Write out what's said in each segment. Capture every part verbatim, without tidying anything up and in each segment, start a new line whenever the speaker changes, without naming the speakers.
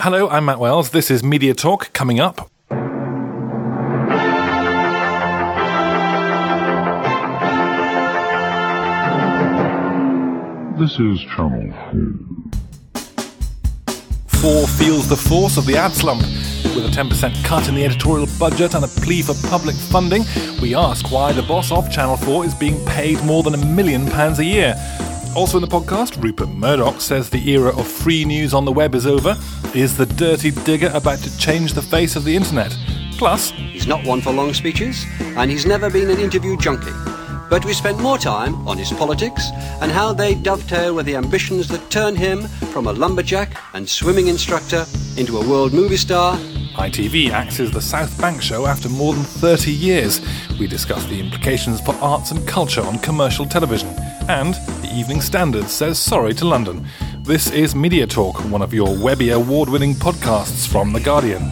Hello, I'm Matt Wells. This is Media Talk. Coming up.
This is Channel
four feels the force of the ad slump. With a ten percent cut in the editorial budget and a plea for public funding, we ask why the boss of Channel four is being paid more than a million pounds a year. Also in the podcast, Rupert Murdoch says the era of free news on the web is over. Is the dirty digger about to change the face of the internet? Plus,
he's not one for long speeches, and he's never been an interview junkie. But we spent more time on his politics and how they dovetail with the ambitions that turn him from a lumberjack and swimming instructor into a world movie star.
I T V acts as the South Bank show after more than thirty years. We discuss the implications for arts and culture on commercial television. And the Evening Standard says sorry to London. This is Media Talk, one of your Webby award-winning podcasts from The Guardian.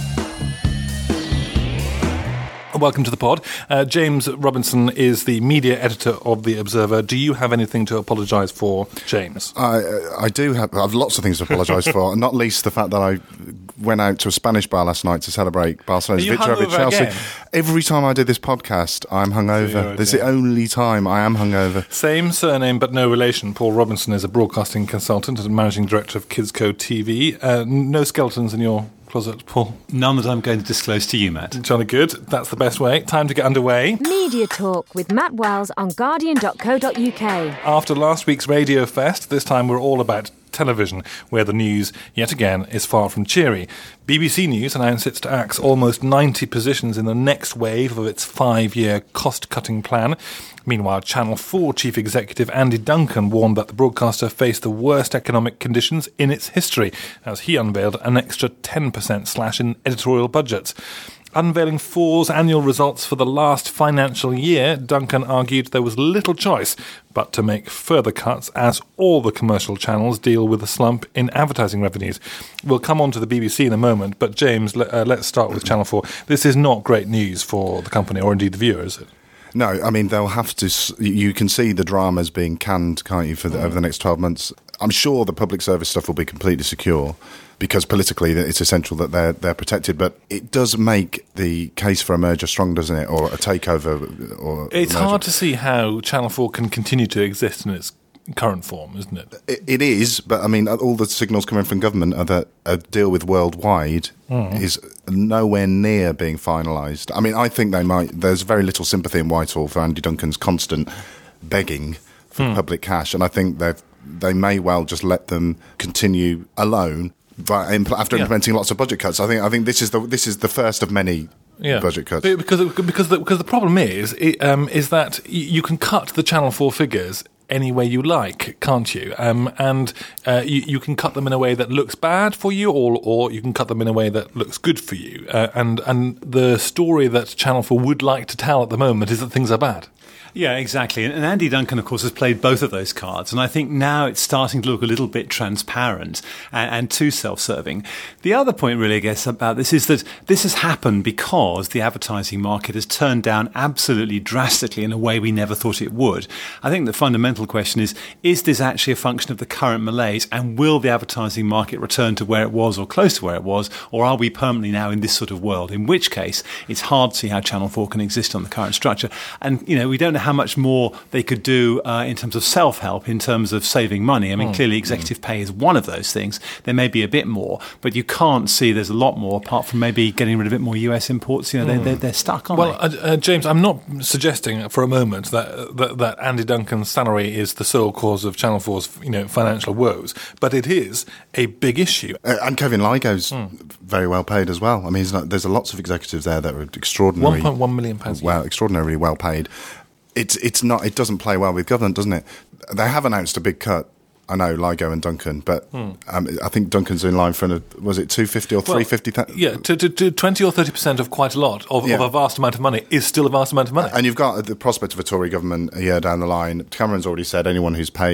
Welcome to the pod. Uh, James Robinson is the media editor of The Observer. Do you have anything to apologise for, James?
I I do have, I have lots of things to apologise for, not least the fact that I went out to a Spanish bar last night to celebrate Barcelona's victory over Chelsea.
Again?
Every time I do this podcast, I'm hungover. This is the only time I am hungover.
Same surname but no relation. Paul Robinson is a broadcasting consultant and managing director of Kidsco T V. Uh, no skeletons in your closet, Paul?
None that I'm going to disclose to you, Matt.
Jolly good. That's the best way. Time to get underway.
Media Talk with Matt Wells on guardian dot co dot uk.
After last week's Radio Fest, this time we're all about television, where the news, yet again, is far from cheery. B B C News announced it's to axe almost ninety positions in the next wave of its five-year cost-cutting plan. Meanwhile, Channel four chief executive Andy Duncan warned that the broadcaster faced the worst economic conditions in its history, as he unveiled an extra ten percent slash in editorial budgets. Unveiling four's annual results for the last financial year, Duncan argued there was little choice but to make further cuts as all the commercial channels deal with a slump in advertising revenues. We'll come on to the B B C in a moment, but James, uh, let's start with Channel four. This is not great news for the company, or indeed the viewer, is it?
No, I mean, they'll have to... You can see the dramas being canned, can't you, for the, over the next twelve months. I'm sure the public service stuff will be completely secure, because politically it's essential that they're they're protected. But it does make the case for a merger strong, doesn't it? Or a takeover? Or
It's
a merger.
hard to see how Channel four can continue to exist in its current form, isn't it?
It, it is, but I mean, all the signals coming from government are that a deal with Worldwide mm. is nowhere near being finalised. I mean, I think they might. There's very little sympathy in Whitehall for Andy Duncan's constant begging for mm. public cash, and I think they they may well just let them continue alone. But after
yeah.
implementing lots of budget cuts, I think I think this is the this is the first of many yeah. budget cuts.
Because because the, because the problem is it, um, is that you can cut the Channel four figures any way you like, can't you? Um, and uh, you, you can cut them in a way that looks bad for you, or or you can cut them in a way that looks good for you. Uh, and and the story that Channel four would like to tell at the moment is that things are bad.
Yeah, exactly. And Andy Duncan, of course, has played both of those cards. And I think now it's starting to look a little bit transparent and, and too self-serving. The other point, really, I guess, about this is that this has happened because the advertising market has turned down absolutely drastically in a way we never thought it would. I think the fundamental question is, is this actually a function of the current malaise? And will the advertising market return to where it was or close to where it was? Or are we permanently now in this sort of world? In which case, it's hard to see how Channel four can exist on the current structure. And, you know, we don't know how much more they could do uh, in terms of self-help, in terms of saving money. I mean, mm. clearly executive mm. pay is one of those things. There may be a bit more, but you can't see there's a lot more apart from maybe getting rid of a bit more U S imports. You know, mm. they're, they're, they're stuck, aren't
well,
they?
Well, uh, uh, James, I'm not suggesting for a moment that, that that Andy Duncan's salary is the sole cause of Channel four's, you know, financial woes, but it is a big issue.
Uh, and Kevin Lygo's mm. very well paid as well. I mean, he's not, there's lots of executives there that are extraordinary.
one point one million pounds.
Well, extraordinarily well paid. It's it's not. It doesn't play well with government, doesn't it? They have announced a big cut. I know Lygo and Duncan, but hmm. um, I think Duncan's in line for an, was it two fifty or three fifty?
Well, yeah, to, to, to twenty or thirty percent of quite a lot of, yeah. of a vast amount of money is still a vast amount of money.
And you've got the prospect of a Tory government a year down the line. Cameron's already said anyone who's paid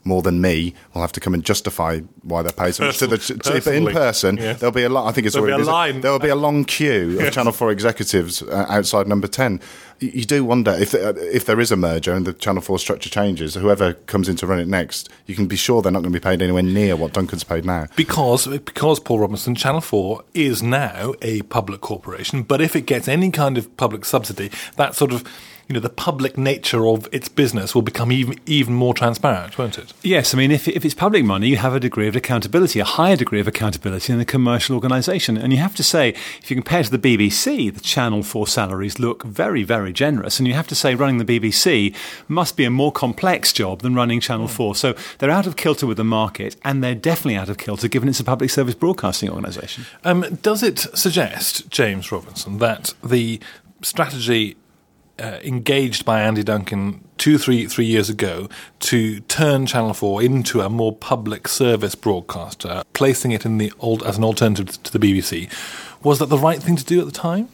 more than me will have to come and justify why they're paid so much to the. To, but in person,
yes.
there'll be a lot. I think it's
there'll
already
be a line.
There'll be a long queue of Channel four executives uh, outside Number ten. You, you do wonder if uh, if there is a merger and the Channel four structure changes, whoever comes in to run it next, you can be sure they're not going to be paid anywhere near what Duncan's paid now.
Because because Paul Robinson, Channel four is now a public corporation, but if it gets any kind of public subsidy, that sort of, you know, the public nature of its business will become even even more transparent, won't it?
Yes, I mean, if, if it's public money, you have a degree of accountability, a higher degree of accountability in the commercial organisation. And you have to say, if you compare to the B B C, the Channel four salaries look very, very generous. And you have to say running the B B C must be a more complex job than running Channel four. So they're out of kilter with the market, and they're definitely out of kilter given it's a public service broadcasting organisation.
Um, does it suggest, James Robinson, that the strategy Uh, engaged by Andy Duncan two, three, three years ago to turn Channel four into a more public service broadcaster, placing it in the old as an alternative to the B B C, was that the right thing to do at the time?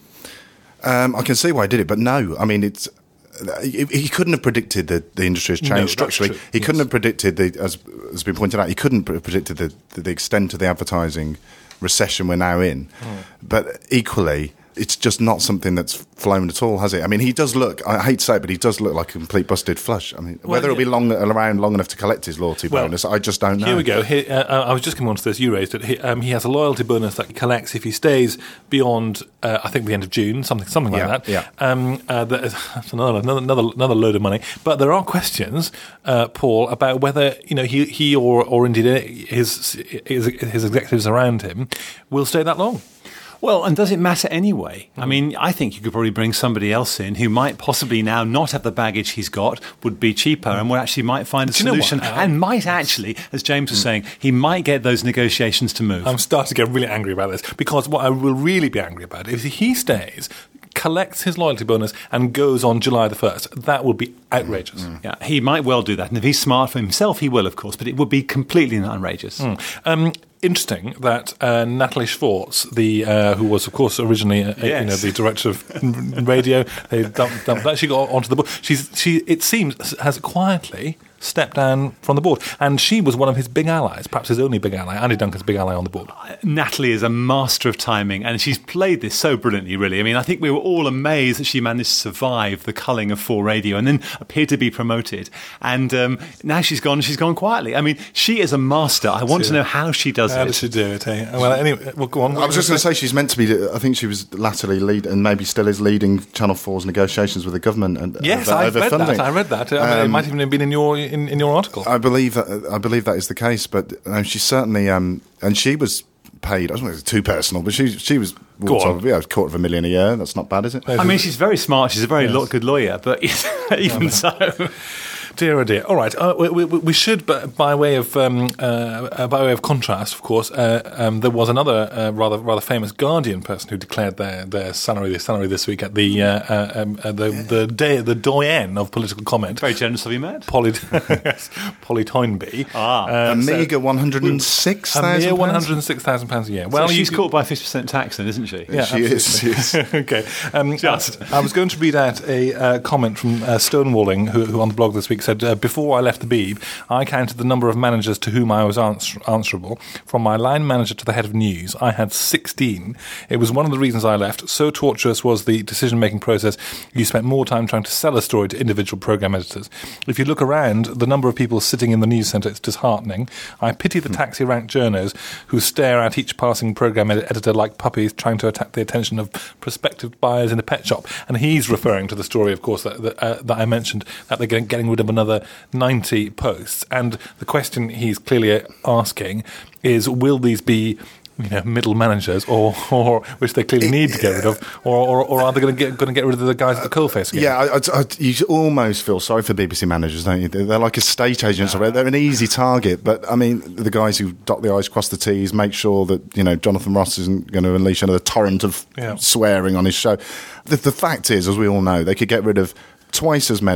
Um, I can see why he did it, but no. I mean, it's he, he couldn't have predicted that the industry has changed
No,
structurally.
true,
He
yes.
couldn't have predicted, the, as has been pointed out, he couldn't have predicted the, the, the extent of the advertising recession we're now in. Mm. But equally, it's just not something that's flown at all, has it? I mean, he does look, I hate to say it, but he does look like a complete busted flush. I mean,
Well,
whether
yeah.
it'll be long, around long enough to collect his loyalty
Well,
bonus, I just don't know.
Here we go. He, uh, I was just coming on to this. You raised it. He, um, he has a loyalty bonus that he collects if he stays beyond, uh, I think, the end of June, something something like
Yeah,
that.
yeah.
Um, uh, that- that's another, another another another load of money. But there are questions, uh, Paul, about whether you know he he or or indeed his his, his executives around him will stay that long.
Well, and does it matter anyway? I mean, I think you could probably bring somebody else in who might possibly now not have the baggage he's got, would be cheaper, and would actually might find a
Do you know what,
solution,
Al?
and might actually, as James was saying, he might get those negotiations to move.
I'm starting to get really angry about this because what I will really be angry about is if he stays, collects his loyalty bonus and goes on July the first. That would be outrageous.
Mm. Yeah, he might well do that, and if he's smart for himself, he will, of course, but it would be completely outrageous.
Mm. Um, interesting that uh, Natalie Schwartz, the uh, who was, of course, originally uh,
Yes.
you know the director of radio, they dumped, dumped that. She got onto the board. She's she. It seems has quietly stepped down from the board, and she was one of his big allies, perhaps his only big ally, Andy Duncan's big ally on the board.
Natalie is a master of timing, and she's played this so brilliantly, really. I mean, I think we were all amazed that she managed to survive the culling of four Radio and then appear to be promoted. And um, now she's gone, she's gone quietly. I mean, she is a master. I want to know how she does
How
it.
does she do it? Eh? Well, anyway, well, go on.
I was just going to say she's meant to be. I think she was latterly lead, and maybe still is leading Channel four's negotiations with the government. And
Yes,
over,
I've
over
read
funding.
that. I read that. I mean, it
Um,
might even have been in your in, in your article.
I believe that. I believe that is the case. But um, she certainly, um, and she was paid. I don't know if it's too personal, but she she was
Go on.
of, yeah, a quarter of a million a year. That's not bad, is it?
I mean, she's very smart. She's a very
Yes.
lo- good lawyer, but even so.
Dear, oh dear. All right. Uh, we, we, we should, but by way of um, uh, by way of contrast, of course, uh, um, there was another uh, rather rather famous Guardian person who declared their, their salary their salary this week at the uh, uh, um, uh, the the day the doyen of political comment.
Very generous of you, Matt.
Polly, yes, Polly Toynbee.
Ah.
A
Um, so-
meager one hundred and six
a mere
thousand.
one hundred and six thousand pounds a year.
Well,
Well,
she's
you,
caught by fifty percent tax then, isn't she?
Yeah,
She is, she is.
okay. Um,
Just.
I was going to read out a uh, comment from uh, Stonewalling, who, who on the blog this week said, uh, before I left the Beeb, I counted the number of managers to whom I was ans- answerable. From my line manager to the head of news, I had sixteen. It was one of the reasons I left. So tortuous was the decision-making process, you spent more time trying to sell a story to individual programme editors. If you look around, the number of people sitting in the news centre, it's disheartening. I pity the taxi-rank journos who stare at each passing programme ed- editor like puppies trying to attack the attention of prospective buyers in a pet shop. And he's referring to the story, of course, that, that, uh, that I mentioned, that they're getting, getting rid of another ninety posts. And the question he's clearly asking is, will these be, you know, middle managers, or, or which they clearly need to get rid of, or, or, or are they going to get going to get rid of the guys at the coalface again?
Yeah, I, I, I, you almost feel sorry for B B C managers, don't you? They're, they're like estate agents. They're an easy target, but I mean, the guys who dot the I's, cross the T's, make sure that, you know, Jonathan Ross isn't going to unleash another torrent of
Yeah.
swearing on his show. The, the fact is, as we all know, they could get rid of twice as many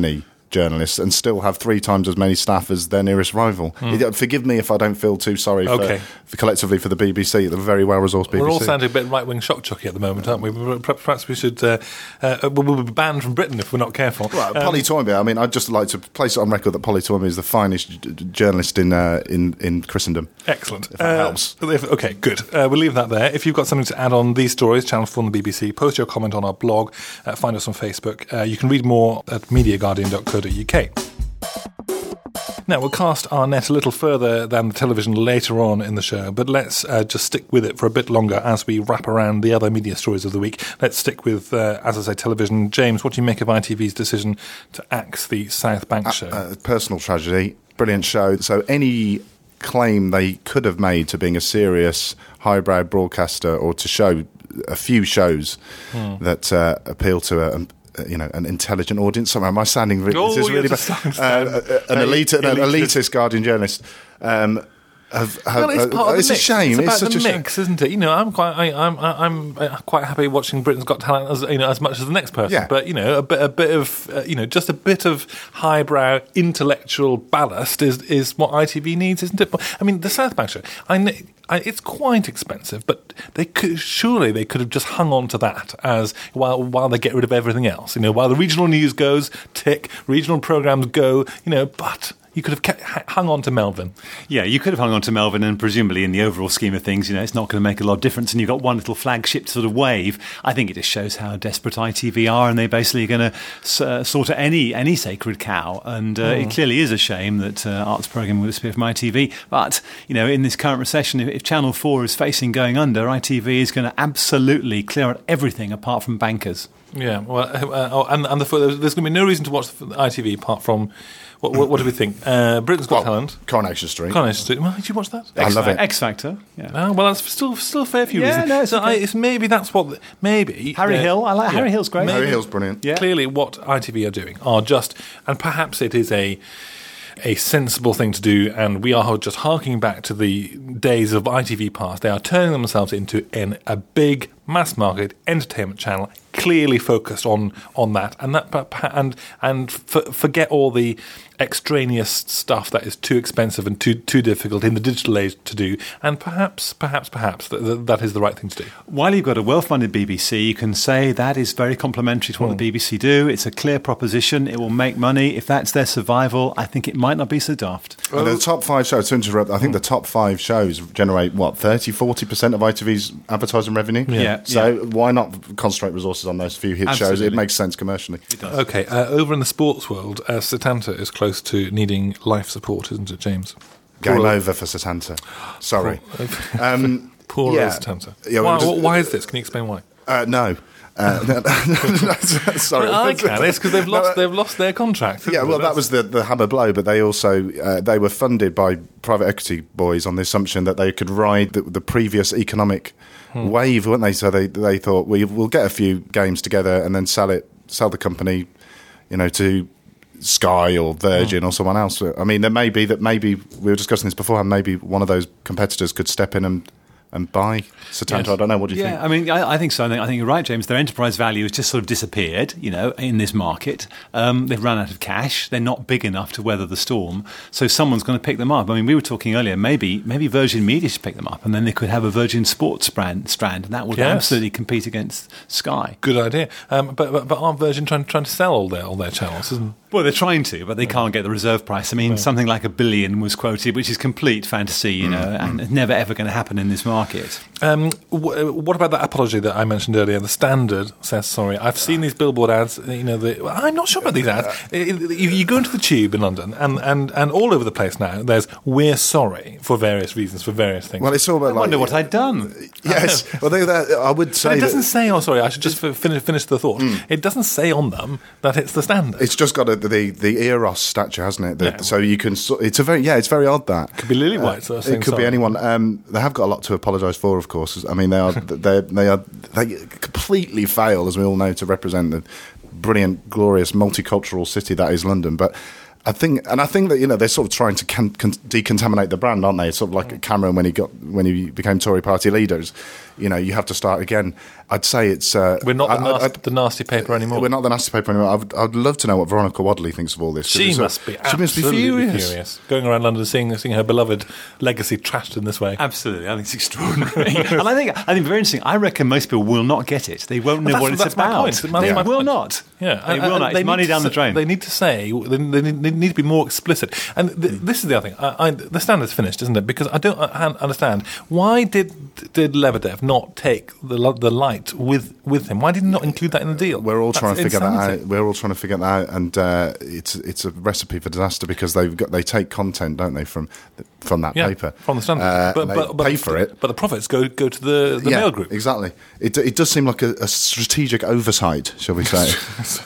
journalists and still have three times as many staff as their nearest rival. Mm. Forgive me if I don't feel too sorry
okay.
for, for collectively for the B B C, the very well-resourced B B C.
We're all sounding a bit right-wing shock-jockey at the moment, aren't we? Perhaps we should... Uh, uh, we'll be banned from Britain if we're not careful.
Well,
um,
Polly Toynbee, I mean, I'd just like to place it on record that Polly Toynbee is the finest j- journalist in, uh, in in Christendom.
Excellent.
If that
uh,
helps.
If, okay, good. Uh, we'll leave that there. If you've got something to add on these stories, Channel four and the B B C, post your comment on our blog, uh, find us on Facebook. Uh, you can read more at media guardian dot co dot uk. Now, we'll cast our net a little further than the television later on in the show, but let's uh, just stick with it for a bit longer as we wrap around the other media stories of the week. Let's stick with, uh, as I say, television. James, what do you make of I T V's decision to axe the South Bank show?
Uh, uh, personal tragedy, brilliant show. So any claim they could have made to being a serious, highbrow broadcaster or to show a few shows hmm. that uh, appeal to a... a you know, an intelligent audience. Somehow, am I sounding really,
oh,
is this really
bad?
Uh, an, elite, an elitist Guardian journalist. Um, have, have,
well, it's part
uh,
of the
it's
mix.
a shame.
It's about
it's such
the
a
mix,
shame.
isn't it? You know, I'm quite, I, I'm, I'm quite happy watching Britain's Got Talent as you know as much as the next person.
Yeah.
But you know, a bit, a bit of, uh, you know, just a bit of highbrow intellectual ballast is is what I T V needs, isn't it? I mean, the South Bank show. I know. I, it's quite expensive, but they could, surely they could have just hung on to that as while while they get rid of everything else. You know, while the regional news goes, tick, regional programmes go. You know, but you could have kept, hung on to Melvin.
Yeah, you could have hung on to Melvin, and presumably in the overall scheme of things, you know, it's not going to make a lot of difference. And you've got one little flagship to sort of wave. I think it just shows how desperate I T V are, and they basically are going to uh, slaughter any any sacred cow. And uh, mm. it clearly is a shame that uh, arts programming will disappear from I T V. But you know, in this current recession, if, if Channel four is facing going under, I T V is going to absolutely clear out everything apart from bankers.
Yeah, well, uh, oh, and, and the, there's going to be no reason to watch I T V apart from. What, what, what do we think? Uh, Britain's Got
well,
Talent.
Coronation Street.
Coronation Street. Well, did you watch that?
I
X-
love it.
X Factor. Yeah.
Oh, well, that's still still a fair few
yeah,
reasons.
No, it's,
so
okay.
I, it's maybe that's what maybe
Harry
uh,
Hill. I like
yeah,
Harry Hill's great.
Harry Hill's brilliant.
Yeah.
Clearly, what I T V are doing are just, and perhaps it is a. a sensible thing to do, and we are just harking back to the days of I T V past. They are turning themselves into an, a big mass market entertainment channel, clearly focused on on that, and that and and f- forget all the extraneous stuff that is too expensive and too too difficult in the digital age to do. And perhaps, perhaps, perhaps that, that is the right thing to do.
While you've got a well-funded B B C, you can say that is very complementary to what mm. the B B C do. It's a clear proposition. It will make money. If that's their survival, I think it might not be so daft.
And the top five shows, to interrupt, I think the top five shows generate, what, thirty, forty percent of I T V's advertising revenue?
Yeah. Yeah.
So
yeah.
why not concentrate resources on those few hit
Absolutely.
shows? It makes sense commercially.
It does.
Okay, uh, over in the sports world, uh, Setanta is close to needing life support, isn't it, James?
Game
Poor
over for Setanta. Sorry.
Poor,
um,
Poor
yeah.
old Setanta.
Yeah,
why,
just,
why is this? Can you explain why?
Uh, no. Uh, sorry,
well, I can. It's because they've lost. No, they've lost their contract.
Yeah, well, that was the, the hammer blow. But they also uh, they were funded by private equity boys on the assumption that they could ride the, the previous economic hmm. wave, weren't they? So they they thought we we'll get a few games together and then sell it, sell the company, you know, to Sky or Virgin hmm. or someone else. I mean, there may be that maybe we were discussing this beforehand. Maybe one of those competitors could step in and. And buy Setanta, yes. I don't know. What do you
yeah,
think?
I mean, I, I think so. I think, I think you're right, James. Their enterprise value has just sort of disappeared, you know, in this market. Um, they've run out of cash. They're not big enough to weather the storm. So someone's going to pick them up. I mean, we were talking earlier, maybe maybe Virgin Media should pick them up, and then they could have a Virgin Sports brand, strand, and that would yes. absolutely compete against Sky.
Good idea. Um, but, but but aren't Virgin trying, trying to sell all their all their channels? Isn't
Well, they're trying to, but they can't get the reserve price. I mean, yeah. something like a billion was quoted, which is complete fantasy, you know, mm. and it's never ever going to happen in this market.
Um, w- what about that apology that I mentioned earlier? The Standard says sorry. I've seen these billboard ads. You know, the, well, I'm not sure about these ads. You, you go into the Tube in London, and, and, and all over the place now, there's "We're sorry" for various reasons, for various things.
Well, it's all about.
I
like,
wonder what I'd done.
Yes, well, they, that, I would say
but it doesn't
that,
say. Oh, sorry. I should just finish finish the thought. Mm. It doesn't say on them that it's the Standard.
It's just got a, the the Eros statue, hasn't it? The,
yeah.
So you can. It's a very yeah. It's very odd that
could be Lillywhite. Uh,
so it could sorry. be anyone. Um, they have got a lot to apologise for, of course. I mean, they are they they are they completely fail, as we all know, to represent the brilliant, glorious, multicultural city that is London. But I think, and I think that, you know, they're sort of trying to can, can decontaminate the brand, aren't they? Sort of like Cameron when he got when he became Tory party leaders. You know, you have to start again. I'd say it's uh,
we're not the,
I,
nasty,
I,
the nasty paper anymore.
We're not the nasty paper anymore. I'd, I'd love to know what Veronica Wadley thinks of all this.
She must be
she
absolutely
must be furious.
furious. Going around London seeing seeing her beloved legacy trashed in this way.
Absolutely, I think it's extraordinary. And I think I think very interesting. I reckon most people will not get it. They won't know
That's-
what it's
that's my
about.
point. That's
They
my
will
point.
not.
Yeah,
they
and-
will
and
not.
they
It's money
need
down
to
the drain.
They need to say they, they, need, they need to be more explicit. And th-
Mm.
this is the other thing. I, I, the Standard's finished, isn't it? Because I don't I understand why did did Lebedev not take the lo- the light with with him? Why did he not include that in the deal?
We're all
That's
trying to figure
insanity.
that out. We're all trying to figure that out, and uh, it's it's a recipe for disaster because they've got they take content, don't they, from from that
Yeah,
paper
from the Standard,
uh,
but,
and they
but, but
pay
the,
for it.
But the profits go go to the, the
yeah,
mail group.
Exactly. It it does seem like a, a strategic oversight, shall we say?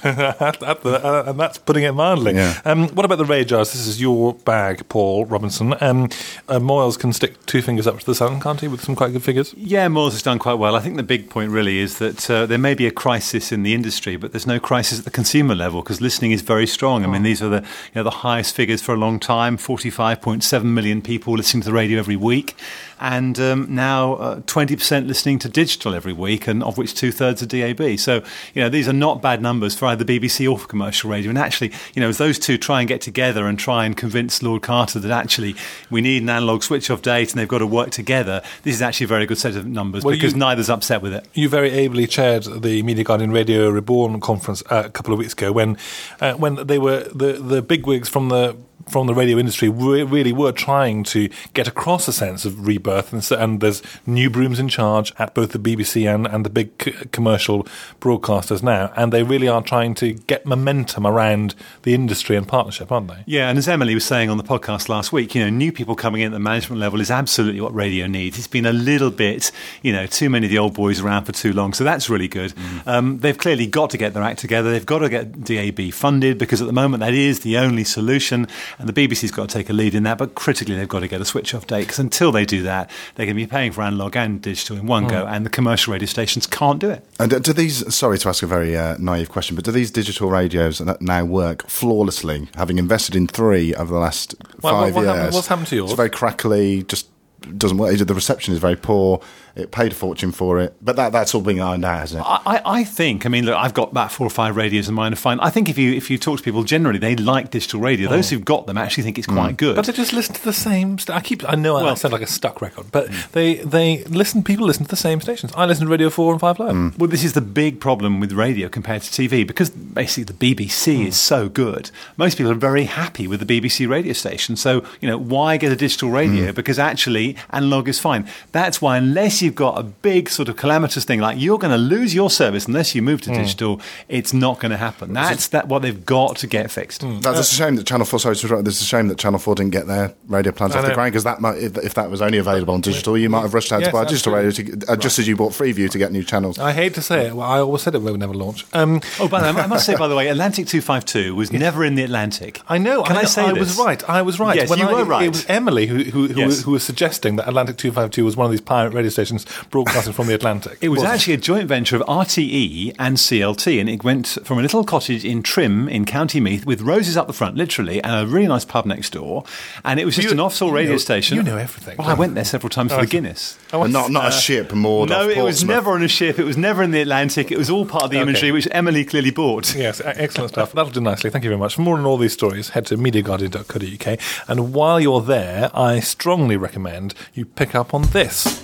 At- at the- uh, and that's putting it mildly.
Yeah.
Um, what about the radars? This is your bag, Paul Robinson. Um, uh, Moyles can stick two fingers up to the sun, can't he, with some quite good figures?
Yeah, Moores has done quite well. I think the big point really is that uh, there may be a crisis in the industry, but there's no crisis at the consumer level because listening is very strong. I mean, these are the you know the highest figures for a long time. forty-five point seven million people listening to the radio every week, and um, now uh, twenty percent listening to digital every week, and of which two thirds are D A B. So you know these are not bad numbers for either B B C or for commercial radio. And actually, you know, as those two try and get together and try and convince Lord Carter that actually we need an analog switch-off date and they've got to work together, this is actually a very good set of numbers
Well,
because
you-
neither's upset with it.
You very ably chaired the Media Guardian Radio Reborn conference uh, a couple of weeks ago when uh, when they were the the bigwigs from the from the radio industry re- really were trying to get across a sense of rebirth, and, so, and there's new brooms in charge at both the B B C and, and the big c- commercial broadcasters now, and they really are trying to get momentum around the industry and partnership, aren't they?
Yeah, and as Emily was saying on the podcast last week, you know, new people coming in at the management level is absolutely what radio needs. It's been a little bit, you know, too many of the old boys around for too long, so that's really good. Mm. Um, they've clearly got to get their act together. They've got to get D A B funded because at the moment that is the only solution, and the B B C's got to take a lead in that, but critically they've got to get a switch-off date because until they do that, they're going to be paying for analog and digital in one mm. go, and the commercial radio stations can't do it.
And do these, sorry to ask a very uh, naive question, but do these digital radios that now work flawlessly, having invested in three over the last
Well,
five
what, what
years?
happened, what's happened to yours?
It's very crackly, just doesn't work. The reception is very poor. It paid a fortune for it, but that, that's all being ironed out, hasn't it?
I, I think. I mean, look, I've got about four or five radios in mine. Fine. I think if you if you talk to people generally, they like digital radio.
Oh.
Those who've got them actually think it's quite mm. good.
But they just listen to the same. St- I keep. I know
well,
I sound like a stuck record, but mm. they they listen. People listen to the same stations. I listen to Radio Four and Five Live.
Mm. Well, this is the big problem with radio compared to T V because basically the B B C mm. is so good. Most people are very happy with the B B C radio station. So you know why get a digital radio? Mm. Because actually analog is fine. That's why unless you've got a big sort of calamitous thing like you're going to lose your service unless you move to mm. digital, it's not going to happen. That's that what they've got to get fixed.
Mm. That's uh, a shame that Channel Four. Sorry, there's a shame that Channel Four didn't get their radio plans off the ground because that might, if, if that was only available on digital, you might have rushed out
yes,
to buy a digital
absolutely.
radio, to, uh, just as you bought Freeview to get new channels.
I hate to say it. Well, I always said it would never launch. Um,
oh, but I must say, by the way, Atlantic two fifty-two was yes. never in the Atlantic.
I know.
Can
I,
I say
I
this?
was right. I was right.
Yes,
when
you
I,
were right.
It was Emily who who, who,
yes.
who was suggesting that Atlantic two fifty-two was one of these pirate radio stations broadcasting from the Atlantic.
It was actually a joint venture of R T E and C L T, and it went from a little cottage in Trim in County Meath with roses up the front, literally, and a really nice pub next door. And it was just
you,
an offshore radio
know,
station.
You know everything.
Well, I went there several times oh, for the Guinness.
Oh, and not not uh, a ship moored
No,
off
it was
Portsmouth.
never on a ship. It was never in the Atlantic. It was all part of the
okay.
imagery, which Emily clearly bought.
Yes, excellent stuff. That'll do nicely. Thank you very much. For more on all these stories, head to media guardian dot co dot U K. And while you're there, I strongly recommend you pick up on this.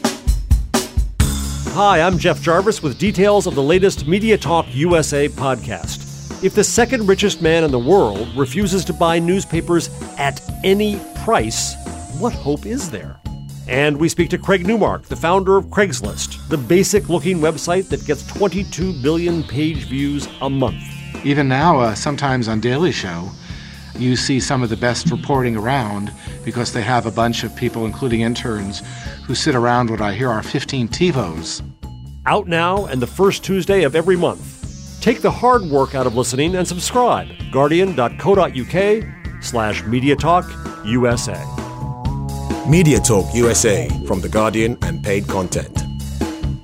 Hi, I'm Jeff Jarvis with details of the latest Media Talk U S A podcast. If the second richest man in the world refuses to buy newspapers at any price, what hope is there? And we speak to Craig Newmark, the founder of Craigslist, the basic-looking website that gets twenty-two billion page views a month.
Even now, uh, sometimes on Daily Show, you see some of the best reporting around because they have a bunch of people, including interns, who sit around what I hear are fifteen TiVos.
Out now and the first Tuesday of every month. Take the hard work out of listening and subscribe. guardian dot co dot U K slash Media Talk U S A.
Media Talk U S A from The Guardian and paid content.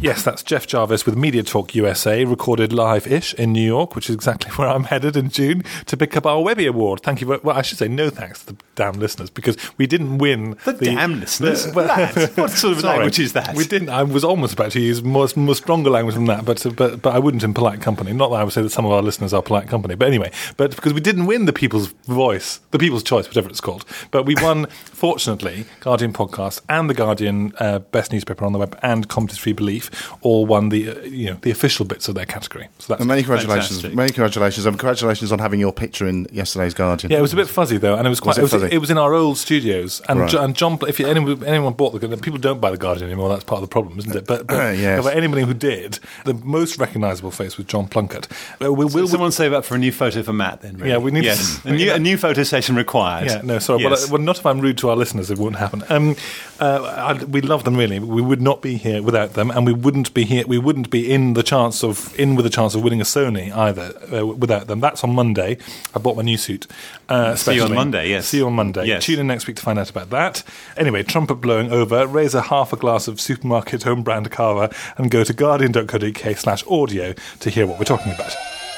Yes, that's Jeff Jarvis with Media Talk U S A, recorded live-ish in New York, which is exactly where I'm headed in June to pick up our Webby Award. Thank you. For, well, I should say no thanks to the damn listeners, because we didn't win
the, the damn listeners. The, well, Lad, what sort of
sorry,
language is that?
We didn't. I was almost about to use more, more stronger language than that, but but but I wouldn't in polite company. Not that I would say that some of our listeners are polite company, but anyway, but because we didn't win the People's Voice, the People's Choice, whatever it's called, but we won. Fortunately, Guardian Podcast and the Guardian uh, Best Newspaper on the Web and Competence Free Belief all won the uh, you know the official bits of their category. So that's
and many congratulations,
fantastic.
many congratulations, and congratulations on having your picture in yesterday's Guardian.
Yeah, it was a bit fuzzy though, and it was quite.
Was it,
it, was, it was in our old studios, and
Right.
Jo- and John. If you, anyone, anyone bought the people don't buy the Guardian anymore. That's part of the problem, isn't it? But, but
Uh, yes.
but anybody who did, the most recognisable face was John Plunkett. Uh, we,
Will
we'll,
someone save up for a new photo for Matt then? Really?
Yeah, we need to-
yes. a, new, a new photo session required.
Yeah, no, sorry.
Yes.
Well, uh, well, not if I'm rude to our listeners, it won't happen. Um, uh, I, we love them really. We would not be here without them, and we wouldn't be here. We wouldn't be in the chance of in with a chance of winning a Sony either uh, without them. That's on Monday. I bought my new suit. Uh,
See you on
especially.
Monday, yes.
See you on Monday.
Yes.
Tune in next week to find out about that. Anyway, trumpet blowing over. Raise a half a glass of supermarket home brand cava and go to guardian dot co dot uk slash audio to hear what we're talking about.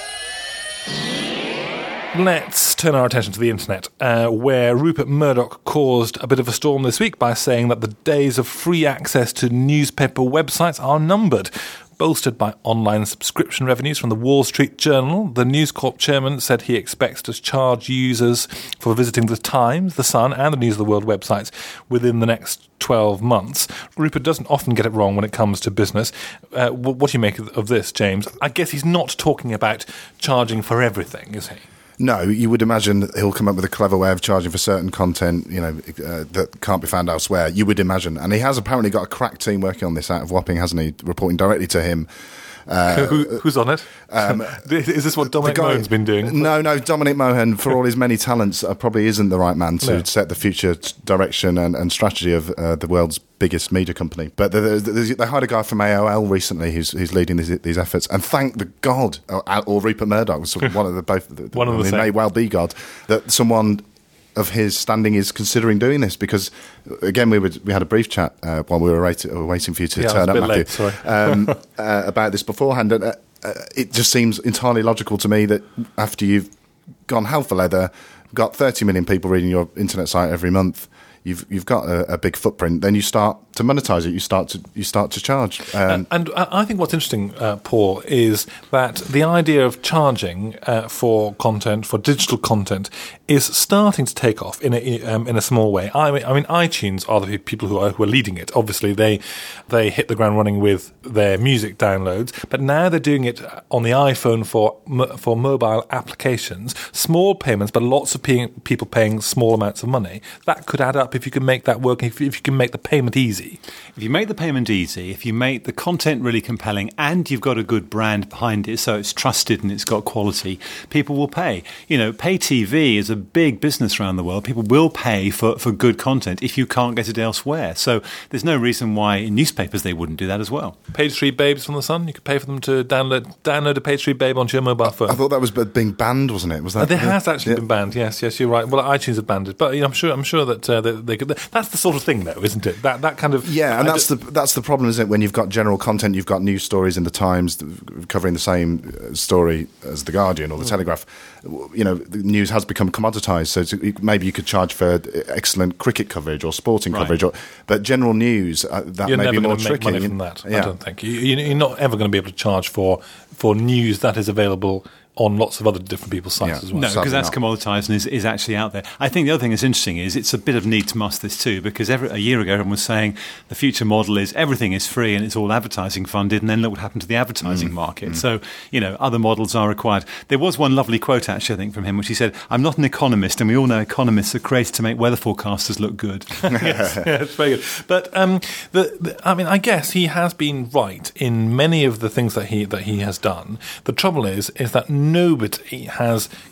Let's turn our attention to the internet, uh, where Rupert Murdoch caused a bit of a storm this week by saying that the days of free access to newspaper websites are numbered. Bolstered by online subscription revenues from the Wall Street Journal, the News Corp chairman said he expects to charge users for visiting the Times, the Sun and the News of the World websites within the next twelve months. Rupert doesn't often get it wrong when it comes to business. Uh, what do you make of this, James? I guess he's not talking about charging for everything, is he?
No, you would imagine that he'll come up with a clever way of charging for certain content, you know, uh, that can't be found elsewhere. You would imagine. And he has apparently got a crack team working on this out of Wapping, hasn't he? Reporting directly to him. Uh,
Who, who's on it? Um, is this what Dominic
guy-
Mohan's been doing?
No, no, Dominic Mohan, for all his many talents, uh, probably isn't the right man to
No.
set the future t- direction and, and strategy of uh, the world's biggest media company. But the, the, the, they hired a guy from A O L recently who's, who's leading these, these efforts. And thank the God, or, or Rupert Murdoch, was one of the both. The,
One of the
I mean,
same.
may well be God, that someone of his standing is considering doing this, because again we would we had a brief chat uh, while we were wait- waiting for you to
Yeah, I
turn
was a
up,
bit
Matthew,
late, sorry.
um, uh, about this beforehand, and uh, uh, it just seems entirely logical to me that after you've gone hell for leather, got thirty million people reading your internet site every month, you've you've got a, a big footprint, then you start to monetize it. You start to you start to charge. Um,
and, and I think what's interesting, uh, Paul, is that the idea of charging uh, for content, for digital content, is starting to take off in a um, in a small way. I mean, I mean, iTunes are the people who are who are leading it. Obviously, they they hit the ground running with their music downloads, but now they're doing it on the iPhone for mo- for mobile applications. Small payments, but lots of pe- people paying small amounts of money. That could add up if you can make that work. If, if you can make the payment easy.
If you make the payment easy, if you make the content really compelling, and you've got a good brand behind it, so it's trusted and it's got quality, people will pay. You know, pay T V is a big business around the world. People will pay for, for good content if you can't get it elsewhere. So there's no reason why in newspapers they wouldn't do that as well.
Page Three Babes from the Sun. You could pay for them to download download a Page Three Babe onto your mobile phone.
I thought that was being banned, wasn't it? Was that?
Uh, It has actually
Yeah.
been banned. Yes, yes, you're right. Well, iTunes have banned it, but you know, I'm sure. I'm sure that uh, they, they could. That's the sort of thing, though, isn't it? That that kind of
Yeah, and
I
that's
ju-
the that's the problem, isn't it? When you've got general content, you've got news stories in the Times th- covering the same uh, story as the Guardian or the Telegraph. W- You know, the news has become commoditised. So it's, maybe you could charge for excellent cricket coverage or sporting
Right.
coverage, or but general news uh, that
You're
may
never
be more
going to make
tricky.
money from that.
Yeah.
I don't think you, you- you're not ever going to be able to charge for for news that is available on lots of other different people's sites
Yeah.
as well.
No,
Sadly
because that's
not.
commoditised and is, is actually out there. I think the other thing that's interesting is it's a bit of need to must this too, because every, a year ago everyone was saying the future model is everything is free and it's all advertising funded, and then look what happened to the advertising market. So, you know, other models are required. There was one lovely quote actually, I think, from him, which he said, "I'm not an economist, and we all know economists are created to make weather forecasters look good."
yes, yeah, it's very good. But um, the, the, I mean, I guess he has been right in many of the things that he that he has done. The trouble is, is that nobody has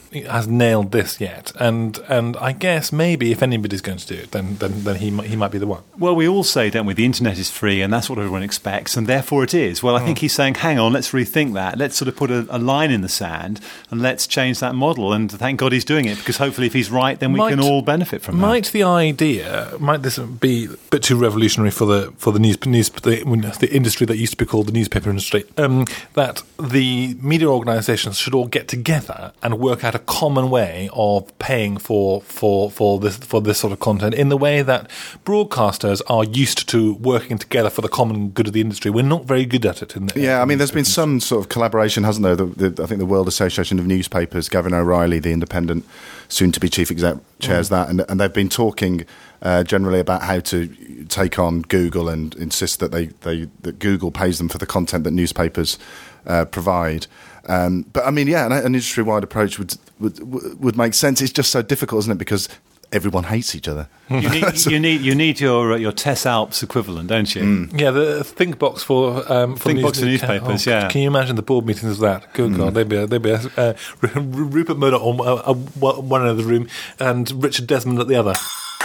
has nailed this yet. And and I guess maybe if anybody's going to do it, then then, then he might, he might be the one.
Well, we all say, don't we, the internet is free and that's what everyone expects, and therefore it is. Well, I think he's saying, hang on, let's rethink that. Let's sort of put a, a line in the sand and let's change that model. And thank God he's doing it, because hopefully if he's right, then we
Might-
can all benefit from that.
Might the idea, might this be a bit too revolutionary for the for the news, news the, the industry that used to be called the newspaper industry, um, that the media organisations should all get together and work out a common way of paying for for for this for this sort of content in the way that broadcasters are used to working together for the common good of the industry. We're not very good at it. In the,
Yeah, I
in
mean,
the
there's been some sort of collaboration, hasn't there? The, the, I think the World Association of Newspapers, Gavin O'Reilly, the independent, soon-to-be chief exec, chairs mm. that, and, and they've been talking uh, generally about how to take on Google and insist that they, they that Google pays them for the content that newspapers uh, provide. Um, but I mean, yeah, an, an industry-wide approach would, would would make sense. It's just so difficult, isn't it? Because everyone hates each other.
You need you need you need your uh, your Tess Alps equivalent, don't you?
Mm. Yeah, the think box for um, for
think
news,
box for newspapers.
oh,
yeah,
can you imagine the board meetings of that? Good mm. God, they'd be they'd be uh, Rupert Murdoch on uh, uh, one end of the room and Richard Desmond at the other.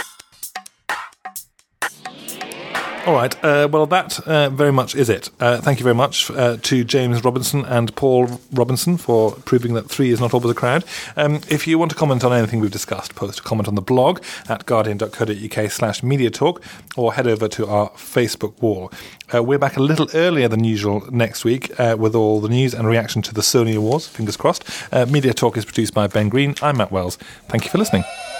All right. Uh, well, that uh, very much is it. Uh, thank you very much uh, to James Robinson and Paul Robinson for proving that three is not always a crowd. Um, if you want to comment on anything we've discussed, post a comment on the blog at guardian.co.uk slash media talk, or head over to our Facebook wall. Uh, we're back a little earlier than usual next week uh, with all the news and reaction to the Sony Awards. Fingers crossed. Uh, Media Talk is produced by Ben Green. I'm Matt Wells. Thank you for listening.